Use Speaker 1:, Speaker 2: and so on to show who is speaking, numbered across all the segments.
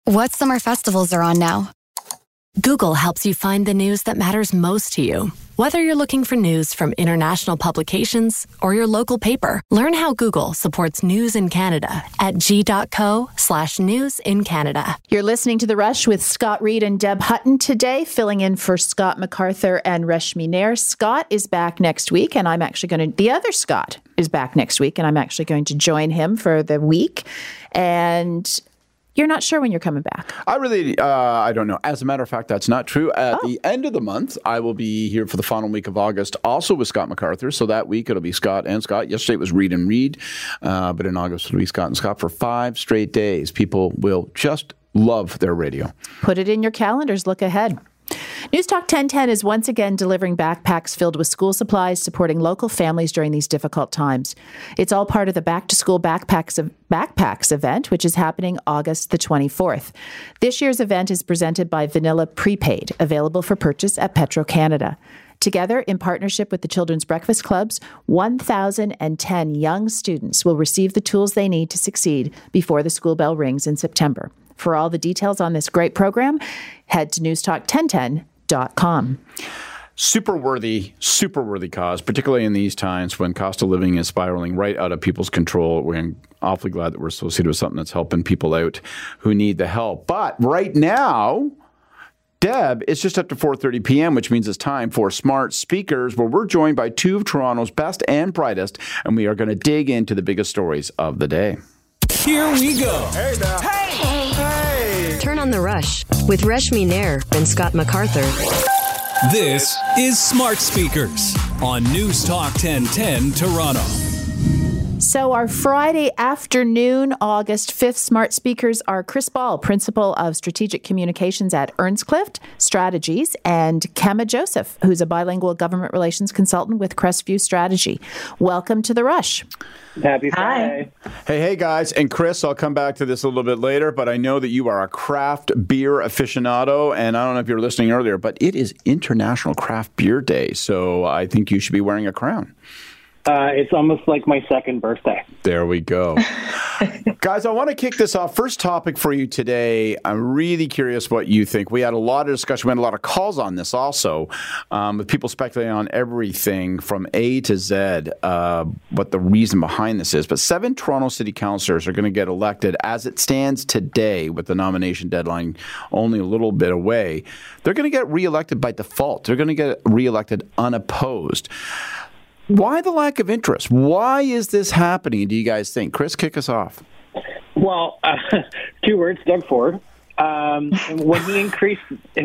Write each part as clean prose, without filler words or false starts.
Speaker 1: What summer festivals are on now?
Speaker 2: Google helps you find the news that matters most to you. Whether you're looking for news from international publications or your local paper, learn how Google supports news in Canada at g.co/news in Canada.
Speaker 3: You're listening to The Rush with Scott Reed and Deb Hutton today, filling in for Scott MacArthur and Reshmi Nair. Scott is back next week, and the other Scott is back next week, and I'm actually going to join him for the week. And you're not sure when you're coming back.
Speaker 4: I don't know. As a matter of fact, that's not true. At the end of the month, I will be here for the final week of August, also with Scott MacArthur. So that week, it'll be Scott and Scott. Yesterday it was Reed and Reed. But in August, it'll be Scott and Scott for 5 straight days. People will just love their radio.
Speaker 3: Put it in your calendars. Look ahead. News Talk 1010 is once again delivering backpacks filled with school supplies, supporting local families during these difficult times. It's all part of the Back to School Backpacks event, which is happening August the 24th. This year's event is presented by Vanilla Prepaid, available for purchase at Petro-Canada. Together, in partnership with the Children's Breakfast Clubs, 1,010 young students will receive the tools they need to succeed before the school bell rings in September. For all the details on this great program, head to newstalk1010.com.
Speaker 4: Super worthy cause, particularly in these times when cost of living is spiraling right out of people's control. We're awfully glad that we're associated with something that's helping people out who need the help. But right now, Deb, it's just up to 4:30 p.m., which means it's time for Smart Speakers, where we're joined by 2 of Toronto's best and brightest, and we are going to dig into the biggest stories of the day.
Speaker 5: Here we go.
Speaker 6: Hey now. Hey.
Speaker 2: Turn on The Rush with Reshmi Nair and Scott MacArthur.
Speaker 5: This is Smart Speakers on News Talk 1010 Toronto.
Speaker 3: So our Friday afternoon, August 5th, Smart Speakers are Chris Ball, Principal of Strategic Communications at Earnscliffe Strategies, and Kemma Joseph, who's a bilingual government relations consultant with Crestview Strategy. Welcome to The Rush.
Speaker 7: Happy Friday.
Speaker 4: Hey, guys. And Chris, I'll come back to this a little bit later, but I know that you are a craft beer aficionado, and I don't know if you were listening earlier, but it is International Craft Beer Day, so I think you should be wearing a crown.
Speaker 7: It's almost like my second birthday.
Speaker 4: There we go. Guys, I want to kick this off. First topic for you today. I'm really curious what you think. We had a lot of discussion. We had a lot of calls on this also, with people speculating on everything from A to Z, what the reason behind this is. But 7 Toronto City Councillors are going to get elected as it stands today, with the nomination deadline only a little bit away. They're going to get reelected by default. They're going to get reelected unopposed. Why the lack of interest? Why is this happening, do you guys think? Chris, kick us off.
Speaker 7: Well, 2 words, Doug Ford. When he increased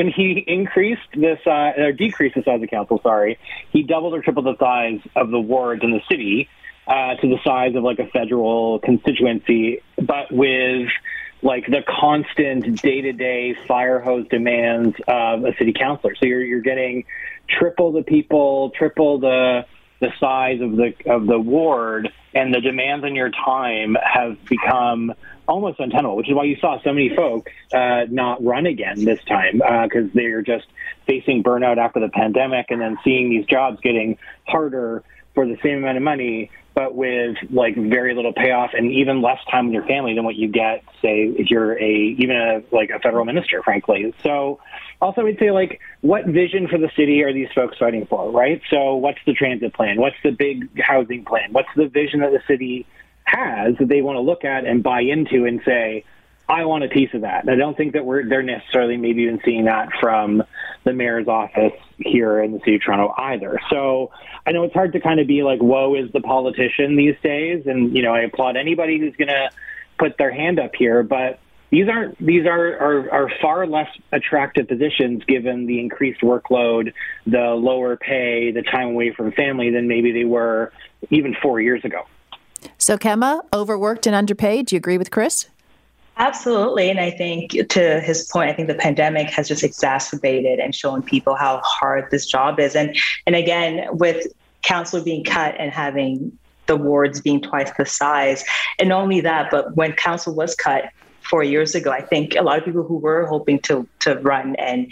Speaker 7: the size, or decreased the size of council, he doubled or tripled the size of the wards in the city to the size of like a federal constituency, but with like the constant day-to-day fire hose demands of a city councillor. So you're getting triple the people, triple the size of the ward, and the demands on your time have become almost untenable, which is why you saw so many folks not run again this time, because they're just facing burnout after the pandemic and then seeing these jobs getting harder for the same amount of money, but with like very little payoff and even less time with your family than what you get, say, if you're a federal minister, frankly. So also we'd say, like, what vision for the city are these folks fighting for, right? So what's the transit plan? What's the big housing plan? What's the vision that the city has that they want to look at and buy into and say, I want a piece of that? And I don't think that they're necessarily maybe even seeing that from the mayor's office here in the city of Toronto either. So I know it's hard to kind of be like, woe is the politician these days. And, you know, I applaud anybody who's going to put their hand up here, but these are far less attractive positions given the increased workload, the lower pay, the time away from family than maybe they were even 4 years ago.
Speaker 3: So Kemma, overworked and underpaid. Do you agree with Chris?
Speaker 8: Absolutely. And I think to his point, I think the pandemic has just exacerbated and shown people how hard this job is. And again, with council being cut and having the wards being twice the size, and not only that, but when council was cut, 4 years ago. I think a lot of people who were hoping to run and,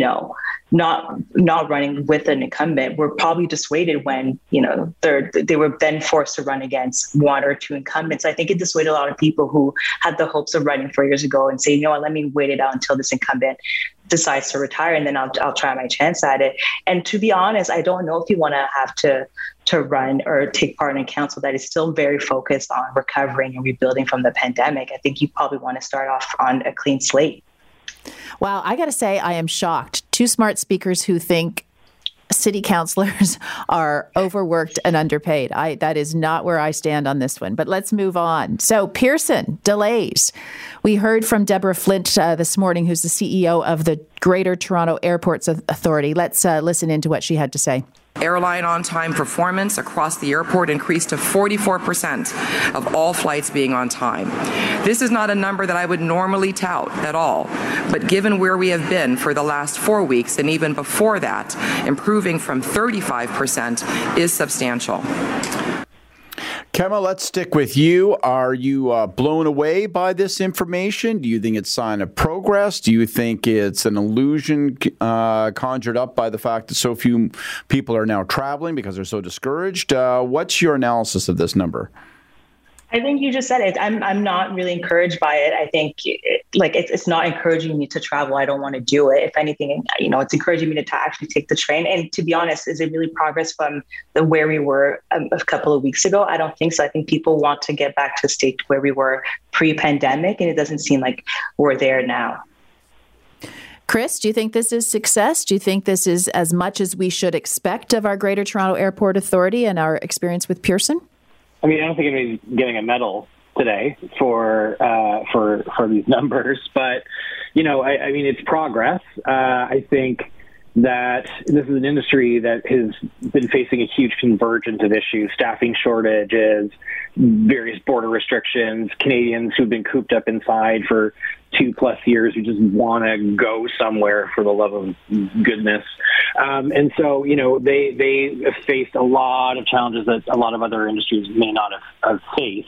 Speaker 8: not running with an incumbent were probably dissuaded when, they were then forced to run against one or two incumbents. I think it dissuaded a lot of people who had the hopes of running 4 years ago and say, let me wait it out until this incumbent decides to retire, and then I'll try my chance at it. And to be honest, I don't know if you want to have to run or take part in a council that is still very focused on recovering and rebuilding from the pandemic. I think you probably want to start off on a clean slate.
Speaker 3: Wow, I got to say, I am shocked. Two smart speakers who think city councillors are overworked and underpaid. That is not where I stand on this one. But let's move on. So Pearson, delays. We heard from Deborah Flint this morning, who's the CEO of the Greater Toronto Airports Authority. Let's listen into what she had to say.
Speaker 9: Airline on-time performance across the airport increased to 44% of all flights being on time. This is not a number that I would normally tout at all, but given where we have been for the last 4 weeks and even before that, improving from 35% is substantial.
Speaker 4: Kema, let's stick with you. Are you blown away by this information? Do you think it's a sign of progress? Do you think it's an illusion conjured up by the fact that so few people are now traveling because they're so discouraged? What's your analysis of this number?
Speaker 8: I think you just said it. I'm not really encouraged by it. I think it's not encouraging me to travel. I don't want to do it. If anything, it's encouraging me to actually take the train. And to be honest, is it really progress from where we were a couple of weeks ago? I don't think so. I think people want to get back to a state where we were pre-pandemic, and it doesn't seem like we're there now.
Speaker 3: Chris, do you think this is success? Do you think this is as much as we should expect of our Greater Toronto Airport Authority and our experience with Pearson?
Speaker 7: I mean, I don't think anybody's getting a medal today for these numbers, but I mean, it's progress. I think that this is an industry that has been facing a huge convergence of issues: staffing shortages, various border restrictions, Canadians who've been cooped up inside for 2+ years who just want to go somewhere for the love of goodness. And so, they have faced a lot of challenges that a lot of other industries may not have faced.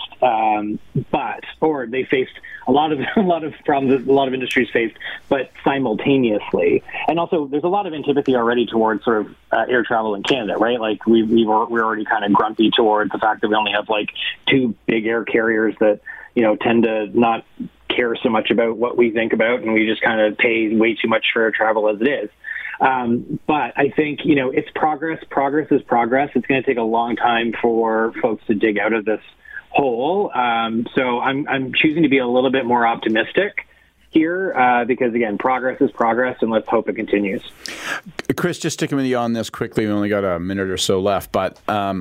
Speaker 7: Or they faced a lot of problems that a lot of industries faced, but simultaneously. And also, there's a lot of antipathy already towards sort of air travel in Canada, right? Like we're already kind of grumpy towards the fact that we only have like 2 big air carriers that tend to not care so much about what we think about, and we just kind of pay way too much for air travel as it is. But I think, it's progress. Progress is progress. It's going to take a long time for folks to dig out of this hole. So I'm choosing to be a little bit more optimistic here because, again, progress is progress, and let's hope it continues.
Speaker 4: Chris, just sticking with you on this quickly. We only got a minute or so left, but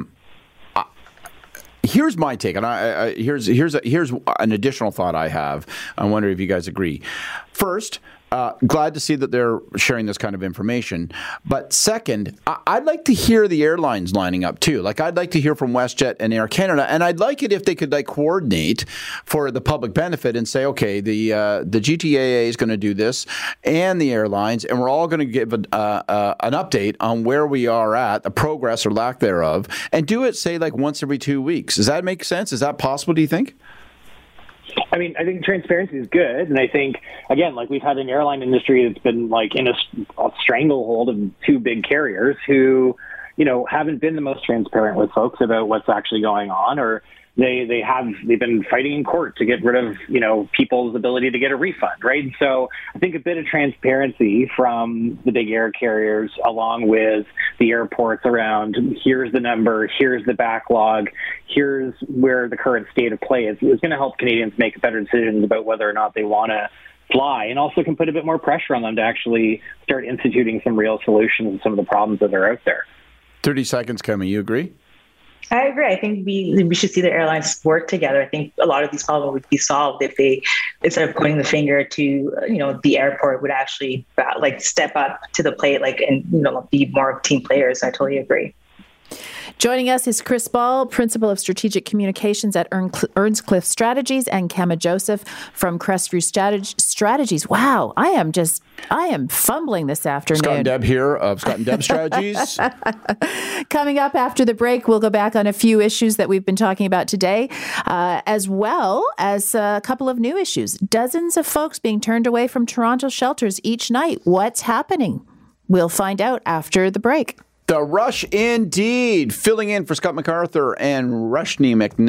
Speaker 4: here's my take, and here's an additional thought I have. I wonder if you guys agree. First, glad to see that they're sharing this kind of information. But second, I'd like to hear the airlines lining up too. Like, I'd like to hear from WestJet and Air Canada, and I'd like it if they could coordinate for the public benefit and say, okay, the GTAA is going to do this, and the airlines, and we're all going to give an update on where we are at, the progress or lack thereof, and do it, say, once every 2 weeks. Does that make sense? Is that possible, do you think?
Speaker 7: I mean, I think transparency is good. And I think, again, we've had an airline industry that's been in a stranglehold of 2 big carriers who, haven't been the most transparent with folks about what's actually going on, or they've been fighting in court to get rid of, people's ability to get a refund, right? So I think a bit of transparency from the big air carriers along with the airports around, here's the number, here's the backlog, here's where the current state of play is going to help Canadians make better decisions about whether or not they want to fly, and also can put a bit more pressure on them to actually start instituting some real solutions to some of the problems that are out there.
Speaker 4: 30 seconds, Kemi. You agree?
Speaker 8: I agree. I think we should see the airlines work together. I think a lot of these problems would be solved if they, instead of pointing the finger to, the airport, would actually step up to the plate, and be more team players. I totally agree.
Speaker 3: Joining us is Chris Ball, Principal of Strategic Communications at Earnscliffe Strategies, and Kemma Joseph from Crestview Strategies. Wow, I am fumbling this afternoon.
Speaker 4: Scott and Deb here of Scott and Deb Strategies.
Speaker 3: Coming up after the break, we'll go back on a few issues that we've been talking about today, as well as a couple of new issues. Dozens of folks being turned away from Toronto shelters each night. What's happening? We'll find out after the break.
Speaker 4: The Rush indeed, filling in for Scott MacArthur and Rashmi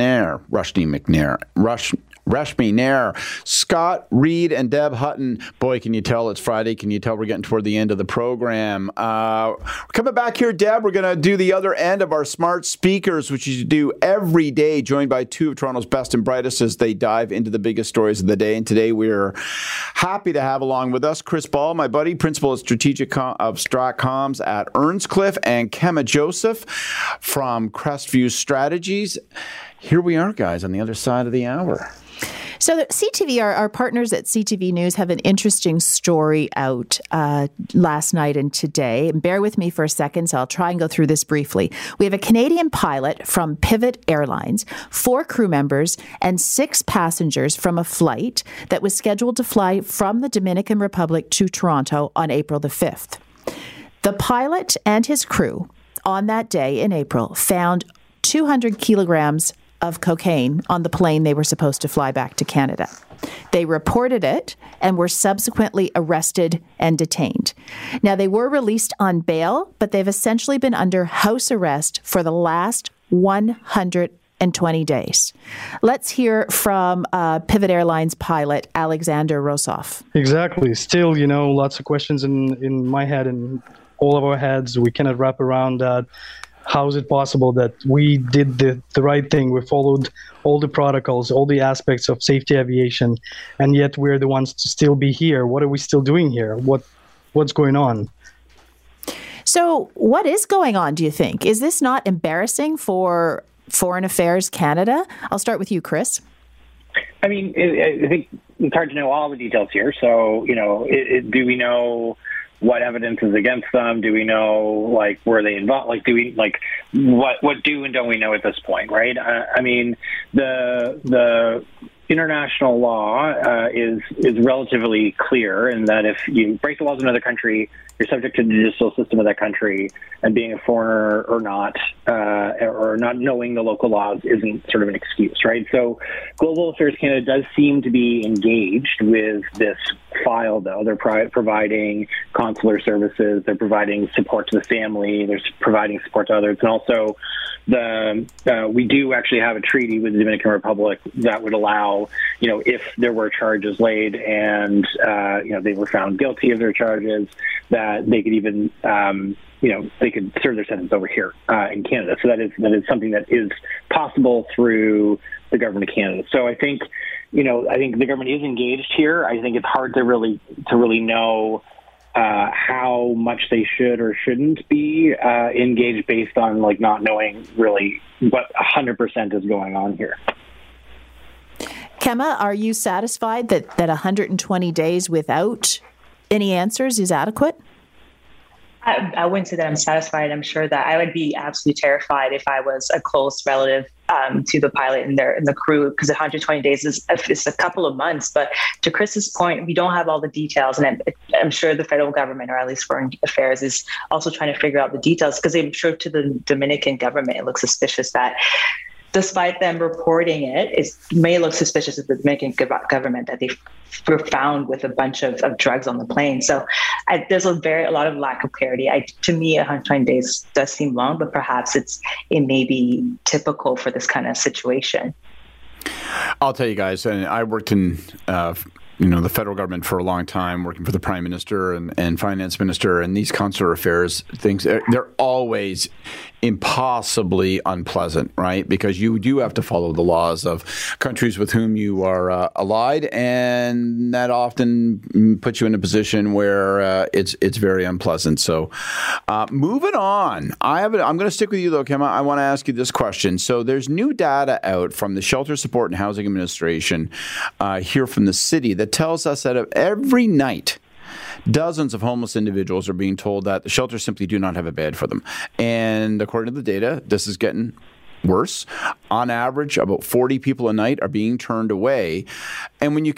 Speaker 4: Nair. Scott, Reed, and Deb Hutton. Boy, can you tell it's Friday? Can you tell we're getting toward the end of the program? We're coming back here, Deb. We're going to do the other end of our smart speakers, which you do every day, joined by two of Toronto's best and brightest as they dive into the biggest stories of the day. And today we're happy to have along with us Chris Ball, my buddy, Principal of Stratcoms at Earnscliffe, and Kemma Joseph from Crestview Strategies. Here we are, guys, on the other side of the hour.
Speaker 3: So CTV, our partners at CTV News, have an interesting story out last night and today. And bear with me for a second, so I'll try and go through this briefly. We have a Canadian pilot from Pivot Airlines, 4 crew members, and 6 passengers from a flight that was scheduled to fly from the Dominican Republic to Toronto on April the 5th. The pilot and his crew on that day in April found 200 kilograms of cocaine on the plane they were supposed to fly back to Canada. They reported it and were subsequently arrested and detained. Now, they were released on bail, but they've essentially been under house arrest for the last 120 days. Let's hear from Pivot Airlines pilot Alexander Rosoff.
Speaker 10: Exactly. Still, lots of questions in my head and all of our heads. We cannot wrap around that. How is it possible that we did the right thing? We followed all the protocols, all the aspects of safety aviation, and yet we're the ones to still be here. What are we still doing here? What's going on?
Speaker 3: So what is going on, do you think? Is this not embarrassing for Foreign Affairs Canada? I'll start with you, Chris.
Speaker 7: I mean, I think it's hard to know all the details here. So, do we know what evidence is against them? Do we know, were they involved? What do and don't we know at this point, right? I mean, the international law is relatively clear in that if you break the laws of another country, you're subject to the judicial system of that country, and being a foreigner or not knowing the local laws isn't sort of an excuse, right? So Global Affairs Canada does seem to be engaged with this file, though. They're providing consular services, they're providing support to the family, they're providing support to others, and also we do actually have a treaty with the Dominican Republic that would allow, if there were charges laid and they were found guilty of their charges, that they could even they could serve their sentence over here in Canada. So that is something that is possible through the government of Canada. So I think the government is engaged here. I think it's hard to really know how much they should or shouldn't be engaged based on not knowing really what 100% is going on here.
Speaker 3: Kemma, are you satisfied that 120 days without any answers is adequate?
Speaker 8: I wouldn't say that I'm satisfied. I'm sure that I would be absolutely terrified if I was a close relative to the pilot and the crew, because 120 days is a couple of months. But to Chris's point, we don't have all the details, and I'm sure the federal government, or at least Foreign Affairs, is also trying to figure out the details, because I'm sure to the Dominican government it looks suspicious that, despite them reporting it may look suspicious of the Dominican government that they were found with a bunch of drugs on the plane. So there's a lot of lack of clarity. To me, 120 days does seem long, but perhaps it may be typical for this kind of situation.
Speaker 4: I'll tell you guys, and I worked in the federal government for a long time, working for the Prime Minister and Finance Minister, and these consular affairs things, they're always impossibly unpleasant, right? Because you do have to follow the laws of countries with whom you are allied, and that often puts you in a position where it's very unpleasant. So moving on, I'm going to stick with you though, Kemma. I want to ask you this question. So there's new data out from the Shelter Support and Housing Administration here from the city that tells us that every night dozens of homeless individuals are being told that the shelters simply do not have a bed for them. And according to the data, this is getting worse. On average, about 40 people a night are being turned away. And when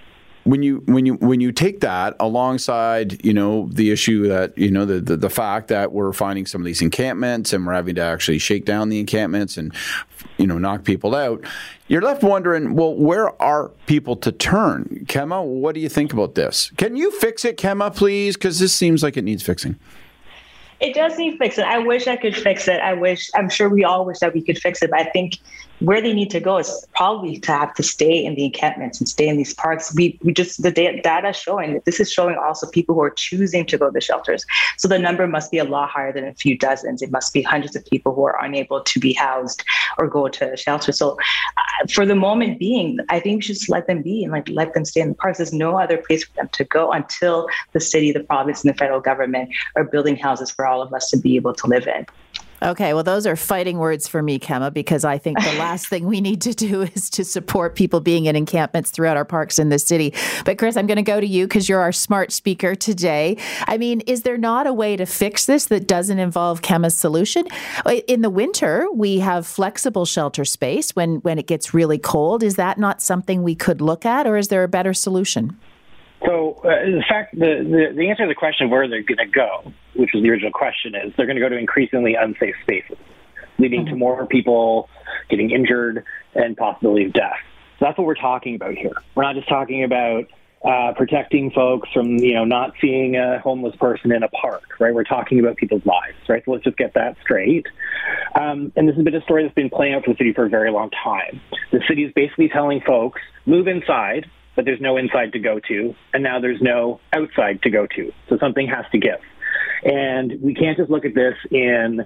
Speaker 4: you take that alongside, the issue that, the fact that we're finding some of these encampments and we're having to actually shake down the encampments and, knock people out, you're left wondering, well, where are people to turn? Kema, what do you think about this? Can you fix it, Kema, please? Because this seems like it needs fixing.
Speaker 8: It does need fixing. I wish I could fix it. I'm sure we all wish that we could fix it. But I think where they need to go is probably to have to stay in the encampments and stay in these parks. The data showing, this is showing also people who are choosing to go to the shelters. So the number must be a lot higher than a few dozens. It must be hundreds of people who are unable to be housed or go to a shelter. So for the moment being, I think we should just let them be and let them stay in the parks. There's no other place for them to go until the city, the province, and the federal government are building houses for all of us to be able to live in.
Speaker 3: Okay, well, those are fighting words for me, Kema, because I think the last thing we need to do is to support people being in encampments throughout our parks in the city. But Chris, I'm going to go to you because you're our smart speaker today. I mean, is there not a way to fix this that doesn't involve Kema's solution? In the winter, we have flexible shelter space when it gets really cold. Is that not something we could look at, or is there a better solution?
Speaker 7: So the answer to the question of where they're going to go, which was the original question, is they're going to go to increasingly unsafe spaces, leading to more people getting injured and possibility of death. So that's what we're talking about here. We're not just talking about protecting folks from, not seeing a homeless person in a park, right? We're talking about people's lives, right? So let's just get that straight. And this has been a story that's been playing out for the city for a very long time. The city is basically telling folks, move inside, but there's no inside to go to, and now there's no outside to go to. So something has to give. And we can't just look at this in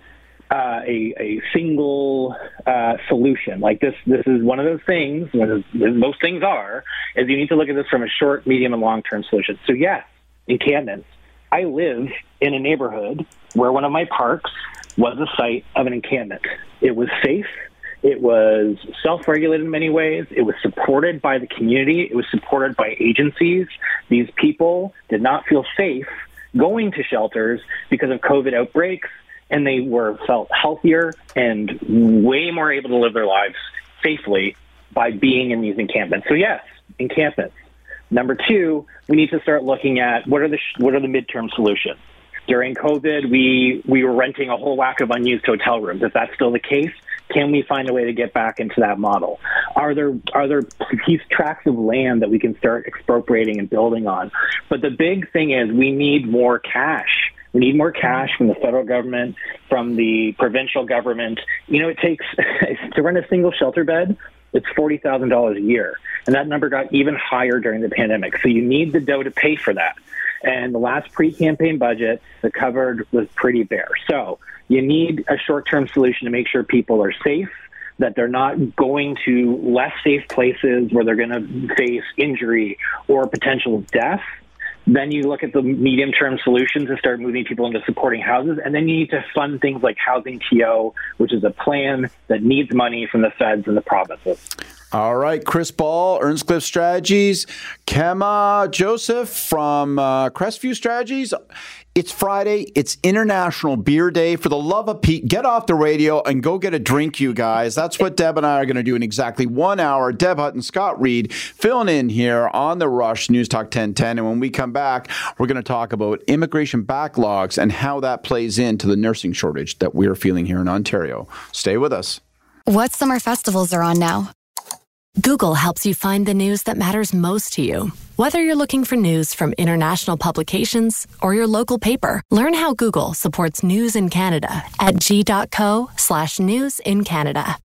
Speaker 7: a single solution. Like this is one of those things, as most things are, is you need to look at this from a short, medium, and long-term solution. So yes, encampments. I live in a neighborhood where one of my parks was a site of an encampment. It was safe. It was self-regulated in many ways. It was supported by the community. It was supported by agencies. These people did not feel safe going to shelters because of COVID outbreaks, and they felt healthier and way more able to live their lives safely by being in these encampments. So yes, encampments. Number two, we need to start looking at what are the midterm solutions. During COVID, we were renting a whole whack of unused hotel rooms. If that's still the case, can we find a way to get back into that model? Are there tracts of land that we can start expropriating and building on? But the big thing is we need more cash. We need more cash from the federal government, from the provincial government. It takes to rent a single shelter bed, it's $40,000 a year. And that number got even higher during the pandemic. So you need the dough to pay for that. And the last pre-campaign budget, the cupboard was pretty bare. So you need a short-term solution to make sure people are safe, that they're not going to less safe places where they're going to face injury or potential death. Then you look at the medium-term solutions and start moving people into supporting houses. And then you need to fund things like Housing TO, which is a plan that needs money from the feds and the provinces.
Speaker 4: All right, Chris Ball, Earnscliffe Strategies, Kema Joseph from Crestview Strategies. It's Friday. It's International Beer Day. For the love of Pete, get off the radio and go get a drink, you guys. That's what Deb and I are going to do in exactly 1 hour. Deb Hutton, Scott Reed, filling in here on The Rush, News Talk 1010. And when we come back, we're going to talk about immigration backlogs and how that plays into the nursing shortage that we're feeling here in Ontario. Stay with us.
Speaker 1: What summer festivals are on now?
Speaker 2: Google helps you find the news that matters most to you. Whether you're looking for news from international publications or your local paper, learn how Google supports news in Canada at g.co/news in Canada.